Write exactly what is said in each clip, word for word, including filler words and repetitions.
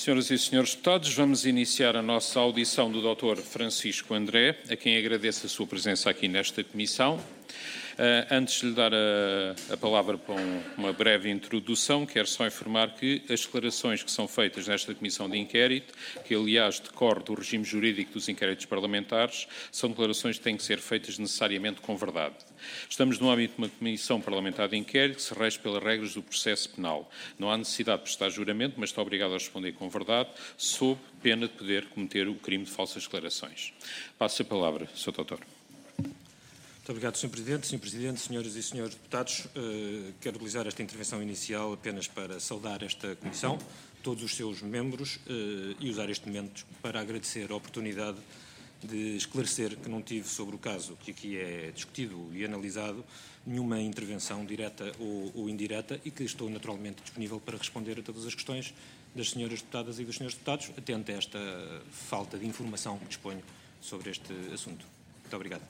Senhoras e senhores deputados, vamos iniciar a nossa audição do doutor Francisco André, a quem agradeço a sua presença aqui nesta comissão. Uh, antes de lhe dar a, a palavra para um, uma breve introdução, quero só informar que as declarações que são feitas nesta comissão de inquérito, que aliás decorre do regime jurídico dos inquéritos parlamentares, são declarações que têm que ser feitas necessariamente com verdade. Estamos no âmbito de uma comissão parlamentar de inquérito que se rege pelas regras do processo penal. Não há necessidade de prestar juramento, mas está obrigado a responder com verdade, sob pena de poder cometer o crime de falsas declarações. Passo a palavra, senhor doutor. Muito obrigado, senhor Presidente. senhor Presidente, senhoras e senhores deputados, uh, quero utilizar esta intervenção inicial apenas para saudar esta comissão, todos os seus membros, uh, e usar este momento para agradecer a oportunidade de esclarecer que não tive sobre o caso que aqui é discutido e analisado nenhuma intervenção direta ou, ou indireta e que estou naturalmente disponível para responder a todas as questões das senhoras deputadas e dos senhores deputados, atento a esta falta de informação que disponho sobre este assunto. Muito obrigado.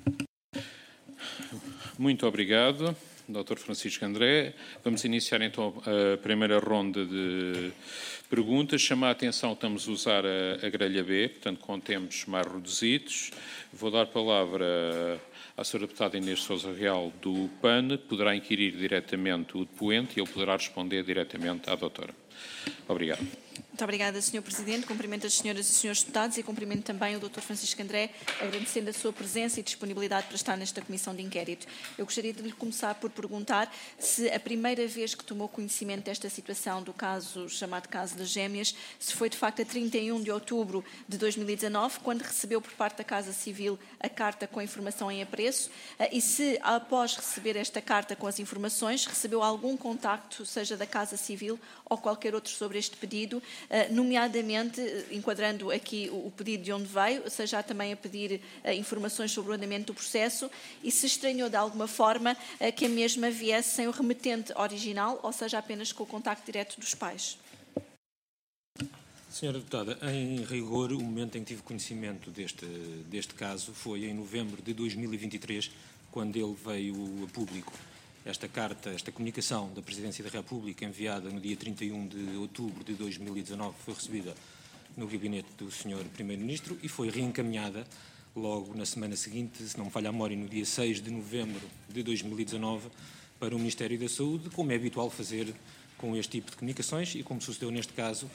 Muito obrigado, doutor Francisco André. Vamos iniciar então a primeira ronda de perguntas. Chama a atenção que estamos a usar a, a grelha B, portanto com tempos mais reduzidos. Vou dar a palavra à senhora deputada Inês Sousa Real do P A N, poderá inquirir diretamente o depoente e ele poderá responder diretamente à doutora. Obrigado. Muito obrigada, senhor Presidente. Cumprimento as senhoras e senhores deputados e cumprimento também o doutor Francisco André, agradecendo a sua presença e disponibilidade para estar nesta comissão de inquérito. Eu gostaria de lhe começar por perguntar se a primeira vez que tomou conhecimento desta situação do caso, chamado caso das gêmeas, se foi de facto a trinta e um de outubro de dois mil e dezanove, quando recebeu por parte da Casa Civil a carta com a informação em apreço, e se após receber esta carta com as informações, recebeu algum contacto, seja da Casa Civil ou qualquer outro sobre este pedido, nomeadamente, enquadrando aqui o pedido de onde veio, seja também a pedir informações sobre o andamento do processo e se estranhou de alguma forma que a mesma viesse sem o remetente original, ou seja, apenas com o contacto direto dos pais. Senhora deputada, em rigor, o momento em que tive conhecimento deste, deste caso foi em novembro de dois mil e vinte e três, quando ele veio a público. Esta carta, esta comunicação da Presidência da República, enviada no dia trinta e um de outubro de dois mil e dezanove, foi recebida no gabinete do senhor Primeiro-Ministro e foi reencaminhada logo na semana seguinte, se não me falha a memória, no dia seis de novembro de dois mil e dezanove, para o Ministério da Saúde, como é habitual fazer com este tipo de comunicações e como sucedeu neste caso,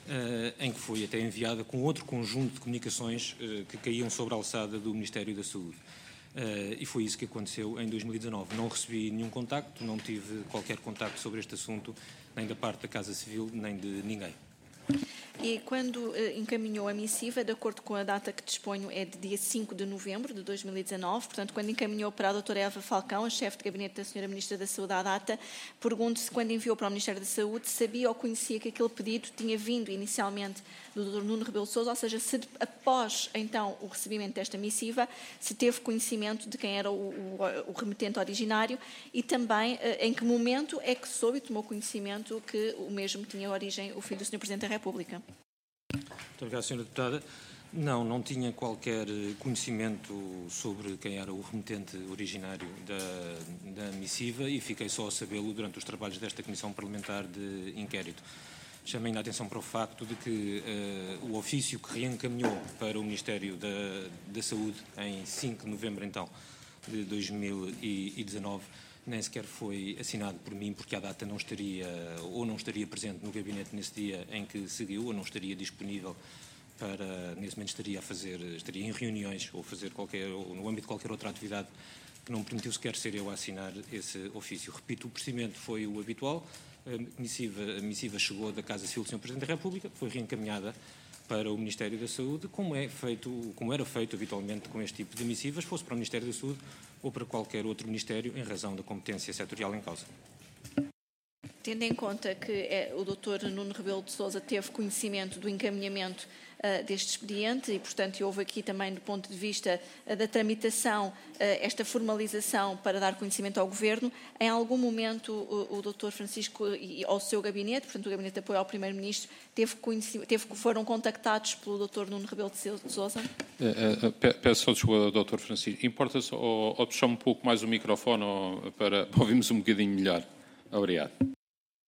em que foi até enviada com outro conjunto de comunicações que caíam sobre a alçada do Ministério da Saúde. Uh, e foi isso que aconteceu em dois mil e dezanove. Não recebi nenhum contacto, não tive qualquer contacto sobre este assunto, nem da parte da Casa Civil, nem de ninguém. E quando uh, encaminhou a missiva, de acordo com a data que disponho, é de dia cinco de novembro de dois mil e dezanove, portanto, quando encaminhou para a doutora Eva Falcão, a chefe de gabinete da senhora Ministra da Saúde à data, pergunto-se, quando enviou para o Ministério da Saúde, sabia ou conhecia que aquele pedido tinha vindo inicialmente do doutor Nuno Rebelo de Sousa, ou seja, se após, então, o recebimento desta missiva, se teve conhecimento de quem era o, o, o remetente originário e também uh, em que momento é que soube e tomou conhecimento que o mesmo tinha origem o filho do senhor Presidente da República. Muito obrigado, senhora deputada. Não, não tinha qualquer conhecimento sobre quem era o remetente originário da, da missiva e fiquei só a sabê-lo durante os trabalhos desta Comissão Parlamentar de Inquérito. Chamei a atenção para o facto de que uh, o ofício que reencaminhou para o Ministério da, da Saúde em cinco de novembro, então, de dois mil e dezanove, nem sequer foi assinado por mim, porque à data não estaria, ou não estaria presente no gabinete nesse dia em que seguiu, ou não estaria disponível para, nesse momento estaria a fazer, estaria em reuniões, ou fazer qualquer, ou no âmbito de qualquer outra atividade que não me permitiu sequer ser eu a assinar esse ofício. Repito, o procedimento foi o habitual, a missiva, a missiva chegou da Casa Civil do senhor Presidente da República, foi reencaminhada para o Ministério da Saúde, como, é feito, como era feito habitualmente com este tipo de missivas, fosse para o Ministério da Saúde ou para qualquer outro Ministério, em razão da competência setorial em causa. Tendo em conta que é, o doutor Nuno Rebelo de Sousa teve conhecimento do encaminhamento uh, deste expediente e, portanto, houve aqui também, do ponto de vista uh, da tramitação, uh, esta formalização para dar conhecimento ao Governo, em algum momento o, o doutor Francisco e ao seu gabinete, portanto, o gabinete de apoio ao Primeiro-Ministro, teve, teve, foram contactados pelo doutor Nuno Rebelo de Sousa? Uh, uh, peço só desculpa ao doutor Francisco. Importa só, ou, ou puxar um pouco mais o microfone ou, para, para ouvirmos um bocadinho melhor. Obrigado.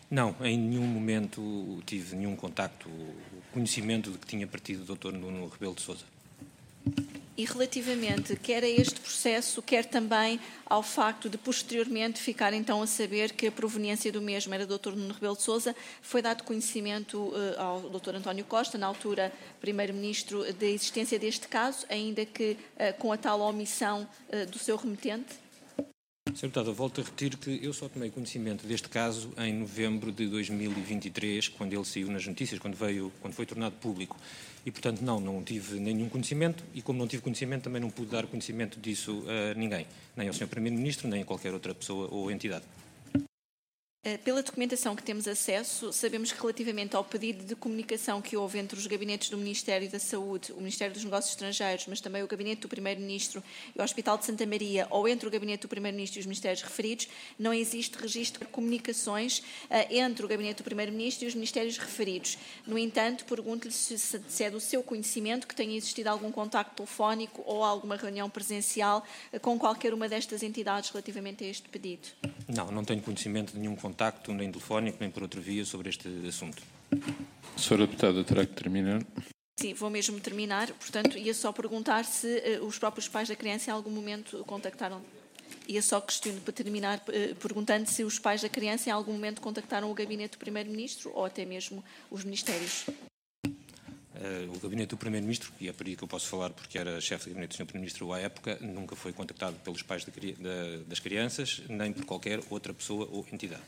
Não, em nenhum momento tive nenhum contacto, conhecimento de que tinha partido o doutor Nuno Rebelo de Sousa. E relativamente quer a este processo, quer também ao facto de posteriormente ficar então a saber que a proveniência do mesmo era do doutor Nuno Rebelo de Sousa, foi dado conhecimento uh, ao doutor António Costa, na altura primeiro-ministro, da existência deste caso, ainda que uh, com a tal omissão uh, do seu remetente? senhor Deputado, eu volto a repetir que eu só tomei conhecimento deste caso em novembro de dois mil e vinte e três, quando ele saiu nas notícias, quando, veio, quando foi tornado público. E, portanto, não, não tive nenhum conhecimento e, como não tive conhecimento, também não pude dar conhecimento disso a ninguém, nem ao senhor Primeiro-Ministro, nem a qualquer outra pessoa ou entidade. Pela documentação que temos acesso, sabemos que relativamente ao pedido de comunicação que houve entre os gabinetes do Ministério da Saúde, o Ministério dos Negócios Estrangeiros, mas também o gabinete do Primeiro-Ministro e o Hospital de Santa Maria, ou entre o gabinete do Primeiro-Ministro e os Ministérios referidos, não existe registro de comunicações uh, entre o gabinete do Primeiro-Ministro e os Ministérios referidos. No entanto, pergunto-lhe se, se é do seu conhecimento que tenha existido algum contacto telefónico ou alguma reunião presencial uh, com qualquer uma destas entidades relativamente a este pedido. Não, não tenho conhecimento de nenhum contacto, nem telefónico, nem por outra via, sobre este assunto. Senhora Deputada, terá que terminar. Sim, vou mesmo terminar. Portanto, ia só perguntar se uh, os próprios pais da criança em algum momento contactaram. Ia só questionar, para terminar, uh, perguntando se os pais da criança em algum momento contactaram o gabinete do Primeiro-Ministro ou até mesmo os Ministérios. Uh, o gabinete do Primeiro-Ministro, e é por aí que eu posso falar porque era chefe de gabinete do senhor Primeiro-Ministro à época, nunca foi contactado pelos pais de, de, das crianças, nem por qualquer outra pessoa ou entidade.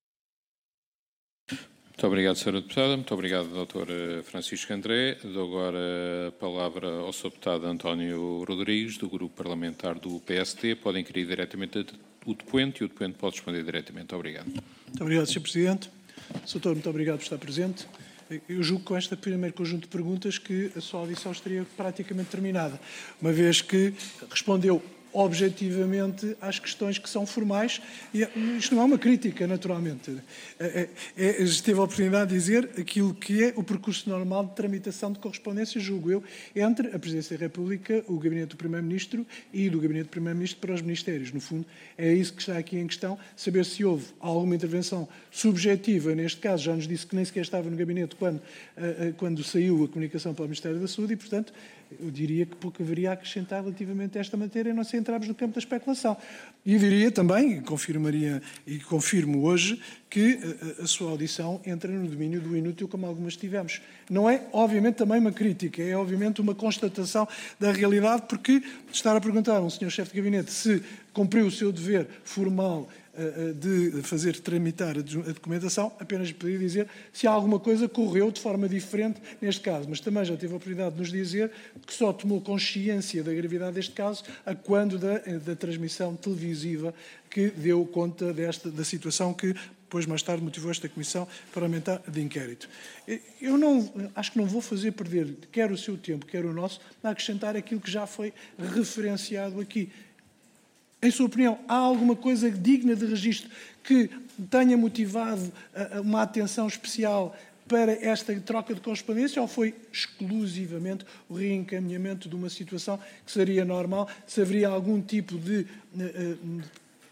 Muito obrigado, senhora Deputada. Muito obrigado, doutor Francisco André. Dou agora a palavra ao senhor Deputado António Rodrigues, do Grupo Parlamentar do P S D. Podem inquirir diretamente o depoente e o depoente pode responder diretamente. Obrigado. Muito obrigado, senhor Presidente. senhor Doutor, muito obrigado por estar presente. Eu julgo com este primeiro conjunto de perguntas que a sua audição estaria praticamente terminada, uma vez que respondeu objetivamente às questões que são formais, e isto não é uma crítica, naturalmente. É, é, teve a oportunidade de dizer aquilo que é o percurso normal de tramitação de correspondência, julgo eu, entre a Presidência da República, o Gabinete do Primeiro-Ministro e do Gabinete do Primeiro-Ministro para os Ministérios. No fundo, é isso que está aqui em questão, saber se houve alguma intervenção subjetiva, neste caso, já nos disse que nem sequer estava no Gabinete quando, quando saiu a comunicação para o Ministério da Saúde e, portanto, eu diria que pouco haveria a acrescentar relativamente a esta matéria, a não ser entrarmos no campo da especulação. E diria também, confirmaria e confirmo hoje, que a, a sua audição entra no domínio do inútil, como algumas tivemos. Não é, obviamente, também uma crítica, é, obviamente, uma constatação da realidade, porque estar a perguntar a um senhor chefe de gabinete se cumpriu o seu dever formal de fazer tramitar a documentação, apenas podia dizer se alguma coisa correu de forma diferente neste caso, mas também já teve a oportunidade de nos dizer que só tomou consciência da gravidade deste caso a quando da, da transmissão televisiva que deu conta desta, da situação que depois mais tarde motivou esta Comissão Parlamentar de Inquérito. Eu não, acho que não vou fazer perder quer o seu tempo, quer o nosso, a acrescentar aquilo que já foi referenciado aqui. Em sua opinião, há alguma coisa digna de registro que tenha motivado uma atenção especial para esta troca de correspondência ou foi exclusivamente o reencaminhamento de uma situação que seria normal? Se haveria algum tipo de uh,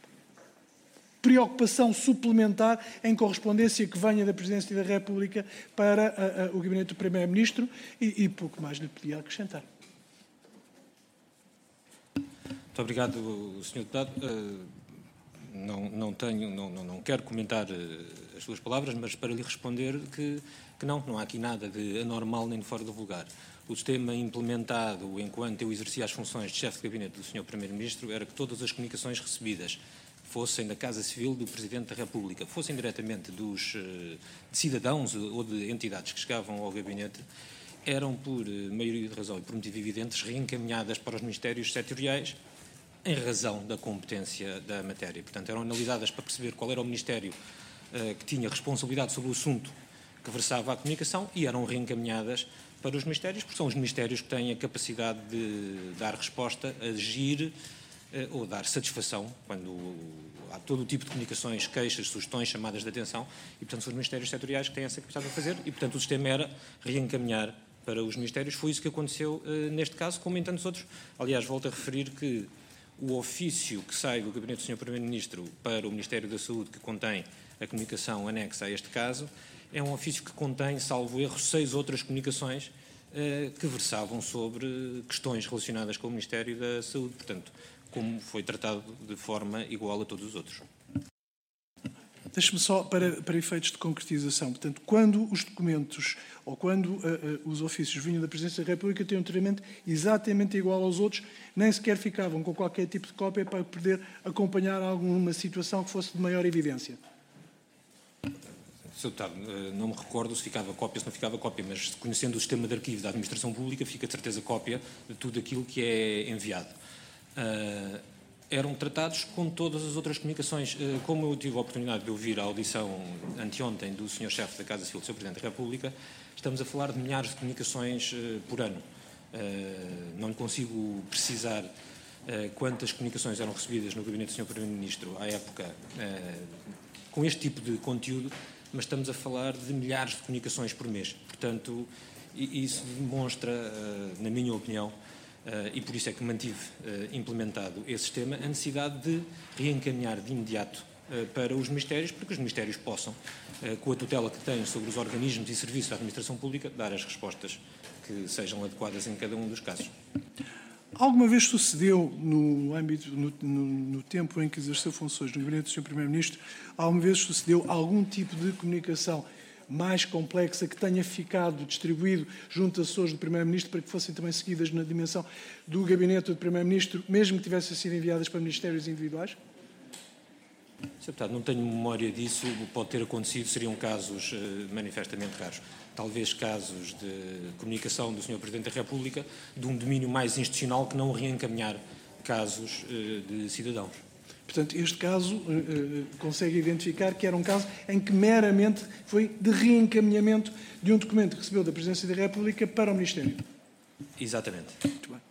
preocupação suplementar em correspondência que venha da Presidência da República para uh, uh, o Gabinete do Primeiro-Ministro e, e pouco mais lhe podia acrescentar. Muito obrigado, senhor Deputado. Uh, não, não, tenho, não, não, não quero comentar uh, as suas palavras, mas para lhe responder que, que não, não há aqui nada de anormal nem de fora do vulgar. O sistema implementado enquanto eu exercia as funções de chefe de gabinete do senhor Primeiro-Ministro era que todas as comunicações recebidas fossem da Casa Civil do Presidente da República, fossem diretamente dos uh, de cidadãos ou de entidades que chegavam ao gabinete, eram por uh, maioria de razão e por motivo evidentes reencaminhadas para os Ministérios setoriais em razão da competência da matéria. Portanto, eram analisadas para perceber qual era o Ministério uh, que tinha responsabilidade sobre o assunto que versava a comunicação e eram reencaminhadas para os Ministérios, porque são os Ministérios que têm a capacidade de dar resposta, agir uh, ou dar satisfação quando há todo o tipo de comunicações, queixas, sugestões, chamadas de atenção e, portanto, são os Ministérios setoriais que têm essa capacidade de fazer e, portanto, o sistema era reencaminhar para os Ministérios. Foi isso que aconteceu uh, neste caso, como em tantos outros. Aliás, volto a referir que o ofício que sai do Gabinete do senhor Primeiro-Ministro para o Ministério da Saúde, que contém a comunicação anexa a este caso, é um ofício que contém, salvo erro, seis outras comunicações eh, que versavam sobre questões relacionadas com o Ministério da Saúde. Portanto, como foi tratado de forma igual a todos os outros. Deixe-me só, para, para efeitos de concretização, portanto, quando os documentos ou quando uh, uh, os ofícios vinham da Presidência da República, tinham um tratamento exatamente igual aos outros, nem sequer ficavam com qualquer tipo de cópia para poder acompanhar alguma situação que fosse de maior evidência. senhor Deputado, não me recordo se ficava cópia, se não ficava cópia, mas conhecendo o sistema de arquivo da Administração Pública, fica de certeza cópia de tudo aquilo que é enviado. Uh, eram tratados como todas as outras comunicações. Uh, como eu tive a oportunidade de ouvir a audição anteontem do senhor Chefe da Casa Civil do senhor Presidente da República, estamos a falar de milhares de comunicações uh, por ano. Uh, não consigo precisar uh, quantas comunicações eram recebidas no gabinete do senhor Primeiro-Ministro à época uh, com este tipo de conteúdo, mas estamos a falar de milhares de comunicações por mês. Portanto, isso demonstra, na minha opinião, e por isso é que mantive implementado esse sistema, a necessidade de reencaminhar de imediato para os Ministérios, para que os Ministérios possam, com a tutela que têm sobre os organismos e serviços da administração pública, dar as respostas que sejam adequadas em cada um dos casos. Alguma vez sucedeu, no âmbito, no, no, no tempo em que exerceu funções no gabinete do senhor Primeiro-Ministro, alguma vez sucedeu algum tipo de comunicação mais complexa que tenha ficado distribuído junto a assessores do Primeiro-Ministro para que fossem também seguidas na dimensão do gabinete do Primeiro-Ministro, mesmo que tivessem sido enviadas para ministérios individuais? senhor Deputado, não tenho memória disso, pode ter acontecido, seriam casos uh, manifestamente raros. Talvez casos de comunicação do senhor Presidente da República de um domínio mais institucional que não reencaminhar casos uh, de cidadãos. Portanto, este caso uh, uh, consegue identificar que era um caso em que meramente foi de reencaminhamento de um documento que recebeu da Presidência da República para o Ministério. Exatamente. Muito bem.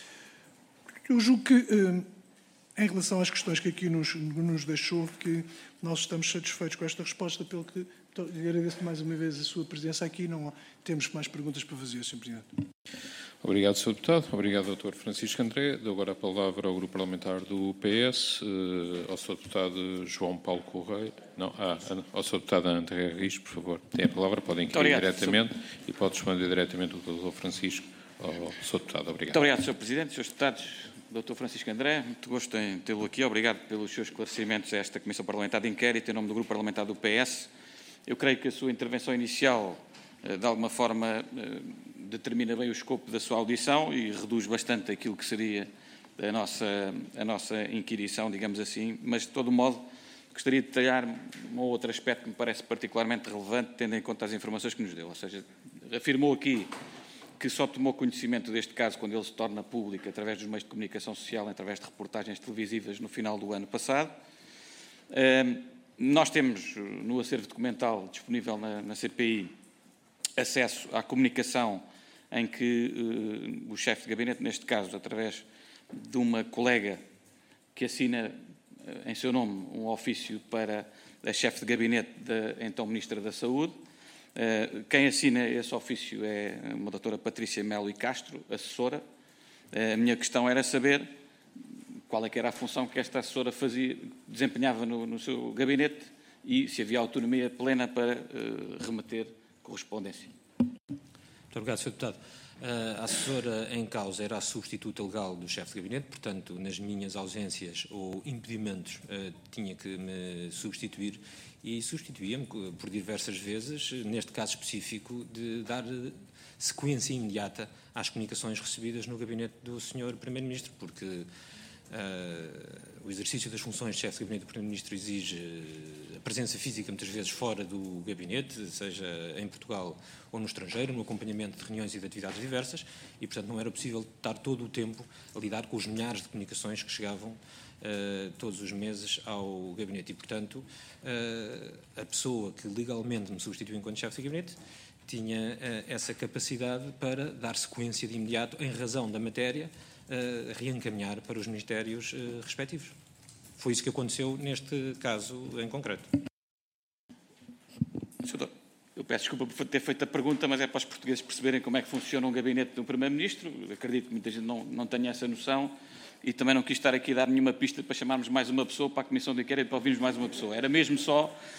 Eu julgo que, uh, em relação às questões que aqui nos, nos deixou, que nós estamos satisfeitos com esta resposta, pelo que agradeço mais uma vez a sua presença aqui. Não temos mais perguntas para fazer, senhor Presidente. Obrigado, senhor Deputado. Obrigado, doutor Francisco André. Dou agora a palavra ao Grupo Parlamentar do P S, ao senhor Deputado João Paulo Correia. Não, ah, ao senhor Deputado André Rios, por favor. Tem a palavra, podem inquirir diretamente senhor... e pode responder diretamente o doutor Francisco ao senhor Deputado. Obrigado. Muito obrigado, senhor Presidente, senhores Deputados, doutor Francisco André. Muito gosto em tê-lo aqui. Obrigado pelos seus esclarecimentos a esta Comissão Parlamentar de Inquérito em nome do Grupo Parlamentar do P S. Eu creio que a sua intervenção inicial, de alguma forma, determina bem o escopo da sua audição e reduz bastante aquilo que seria a nossa, a nossa inquirição, digamos assim, mas, de todo modo, gostaria de detalhar um ou outro aspecto que me parece particularmente relevante, tendo em conta as informações que nos deu. Ou seja, afirmou aqui que só tomou conhecimento deste caso quando ele se torna público através dos meios de comunicação social, através de reportagens televisivas no final do ano passado. Nós temos no acervo documental disponível na, na C P I acesso à comunicação em que uh, o chefe de gabinete, neste caso, através de uma colega que assina uh, em seu nome um ofício para a chefe de gabinete da então Ministra da Saúde. Uh, quem assina esse ofício é uma doutora Patrícia Melo e Castro, assessora. Uh, a minha questão era saber qual é que era a função que esta assessora fazia, desempenhava no, no seu gabinete e se havia autonomia plena para uh, remeter correspondência. Muito obrigado, senhor Deputado. A assessora em causa era a substituta legal do chefe de gabinete, portanto, nas minhas ausências ou impedimentos, tinha que me substituir e substituía-me por diversas vezes, neste caso específico, de dar sequência imediata às comunicações recebidas no gabinete do senhor Primeiro-Ministro, porque uh, o exercício das funções de chefe de gabinete do Primeiro-Ministro exige a presença física, muitas vezes, fora do gabinete, seja em Portugal ou no estrangeiro, no acompanhamento de reuniões e de atividades diversas, e, portanto, não era possível estar todo o tempo a lidar com os milhares de comunicações que chegavam uh, todos os meses ao gabinete. E, portanto, uh, a pessoa que legalmente me substituiu enquanto chefe de gabinete tinha uh, essa capacidade para dar sequência de imediato, em razão da matéria, uh, reencaminhar para os ministérios uh, respectivos. Foi isso que aconteceu neste caso em concreto. Senhor, eu peço desculpa por ter feito a pergunta, mas é para os portugueses perceberem como é que funciona um gabinete do Primeiro-Ministro. Acredito que muita gente não, não tenha essa noção e também não quis estar aqui a dar nenhuma pista para chamarmos mais uma pessoa para a Comissão de Inquérito, para ouvirmos mais uma pessoa. Era mesmo só